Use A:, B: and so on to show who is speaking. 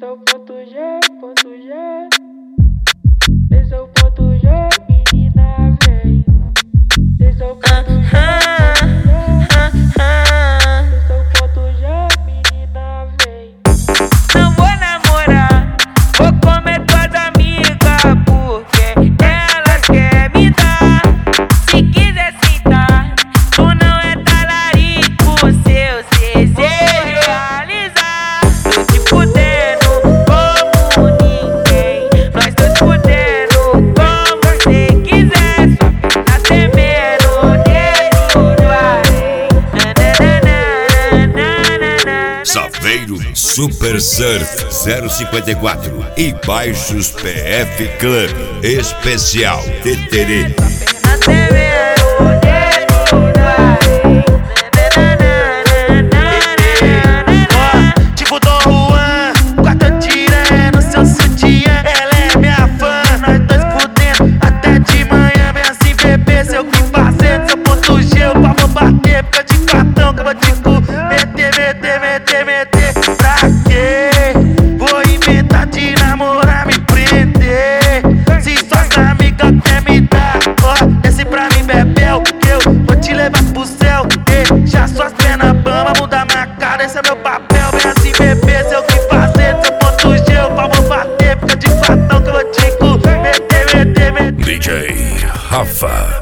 A: Esse é o ponto G, ponto G. Esse é o ponto G, menina vem. Esse é o ponto G, esse é o ponto G, menina vem.
B: Não vou namorar, vou comer tuas amigas, porque elas querem me dar. Se quiser sentar, tu não é talarico, seus desejos realizar. Tô te fudendo como ninguém, nós tô te fudendo como você quiser. Só tá temendo dedo do além.
C: Saveiro Super Surf 054 e Baixos PF Club Especial Teterê.
D: Tipo Dom Juan, quarta tira no seu sutiã. Ela é minha fã, nós dois fudendo até de manhã. Vem assim, bebê, sei o que fazer. Seu ponto G, eu vou bater. Fica de cartão que eu vou te meter. Pra quê? Vou inventar de namorar, me prender. Se suas amigas quer me dar, ó, desce pra mim, bebel, que eu vou te levar pro céu. Deixa suas pernas bamba, mudar minha cara, esse é meu papel. Vem assim, bebê, sei o que fazer. Seu ponto G, eu vou bater. Fica de cartão que eu vou te meter.
C: DJ Rafa.